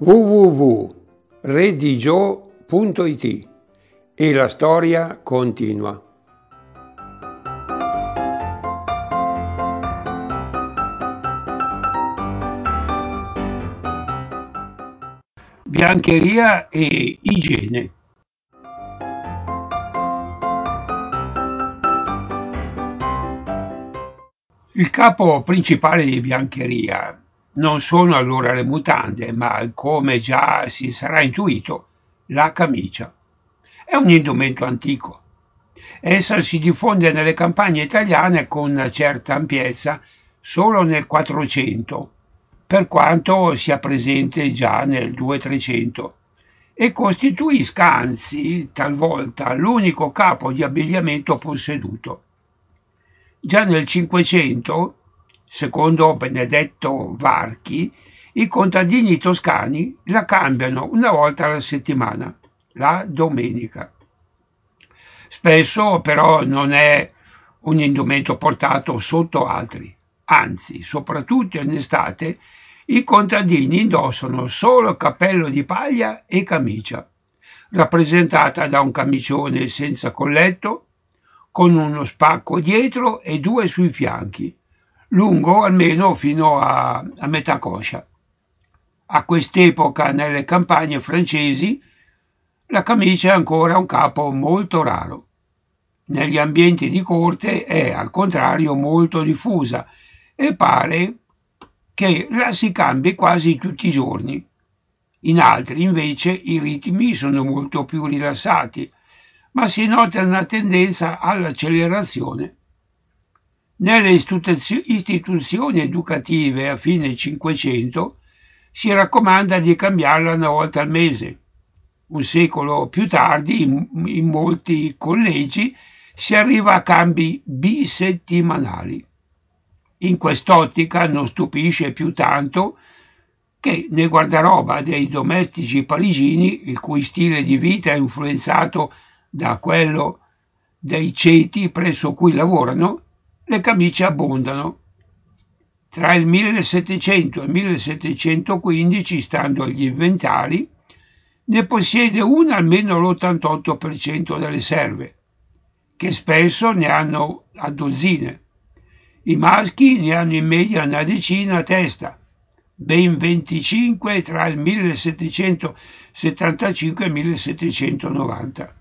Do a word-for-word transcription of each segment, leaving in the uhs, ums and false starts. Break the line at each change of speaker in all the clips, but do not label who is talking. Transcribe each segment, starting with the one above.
w w w punto redigio punto it e la storia continua. Biancheria e igiene. Il capo principale di Biancheria non sono allora le mutande, ma, come già si sarà intuito, la camicia. È un indumento antico. Essa si diffonde nelle campagne italiane con una certa ampiezza solo nel quattrocento, per quanto sia presente già nel duecento-trecento, e costituisca anzi talvolta l'unico capo di abbigliamento posseduto. Già nel Cinquecento, secondo Benedetto Varchi, i contadini toscani la cambiano una volta alla settimana, la domenica. Spesso però non è un indumento portato sotto altri, anzi, soprattutto in estate, i contadini indossano solo cappello di paglia e camicia, rappresentata da un camicione senza colletto, con uno spacco dietro e due sui fianchi, lungo almeno fino a, a metà coscia. A quest'epoca nelle campagne francesi la camicia è ancora un capo molto raro. Negli ambienti di corte è al contrario molto diffusa e pare che la si cambi quasi tutti i giorni. In altri invece i ritmi sono molto più rilassati, ma si nota una tendenza all'accelerazione. Nelle istituzioni educative a fine Cinquecento si raccomanda di cambiarla una volta al mese. Un secolo più tardi, in molti collegi, si arriva a cambi bisettimanali. In quest'ottica non stupisce più tanto che nel guardaroba dei domestici parigini, il cui stile di vita è influenzato da quello dei ceti presso cui lavorano, le camicie abbondano. Tra il millesettecento e il millesettecentoquindici, stando agli inventari, ne possiede una almeno l'ottantotto per cento delle serve, che spesso ne hanno a dozzine. I maschi ne hanno in media una decina a testa, ben venticinque tra il millesettecentosettantacinque e il millesettecentonovanta.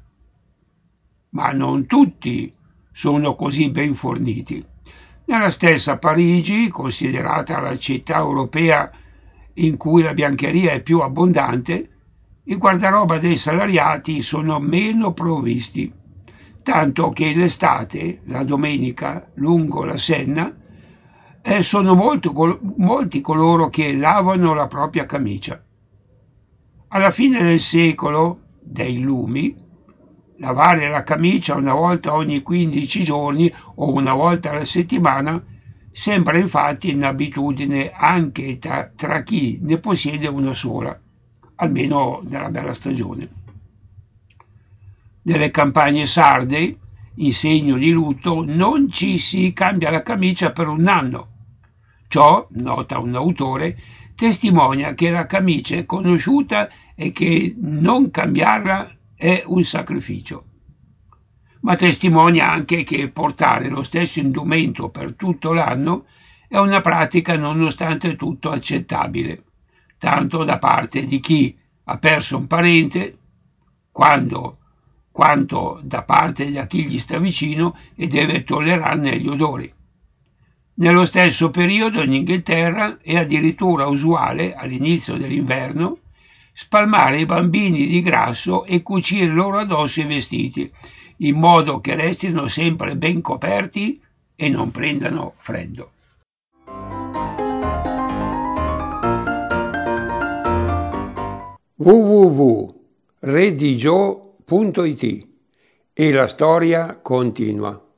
Ma non tutti sono così ben forniti. Nella stessa Parigi, considerata la città europea in cui la biancheria è più abbondante, i guardaroba dei salariati sono meno provvisti, tanto che l'estate, la domenica, lungo la Senna, eh, sono molto, molti coloro che lavano la propria camicia. Alla fine del secolo dei lumi, lavare la camicia una volta ogni quindici giorni o una volta alla settimana sembra infatti un'abitudine anche tra, tra chi ne possiede una sola, almeno nella bella stagione. Nelle campagne sarde, in segno di lutto, non ci si cambia la camicia per un anno. Ciò, nota un autore, testimonia che la camicia è conosciuta e che non cambiarla è un sacrificio. Ma testimonia anche che portare lo stesso indumento per tutto l'anno è una pratica nonostante tutto accettabile, tanto da parte di chi ha perso un parente, quando, quanto da parte di chi gli sta vicino e deve tollerarne gli odori. Nello stesso periodo in Inghilterra è addirittura usuale, all'inizio dell'inverno, spalmare i bambini di grasso e cucire loro addosso i vestiti, in modo che restino sempre ben coperti e non prendano freddo. w w w punto redigio punto it e la storia continua.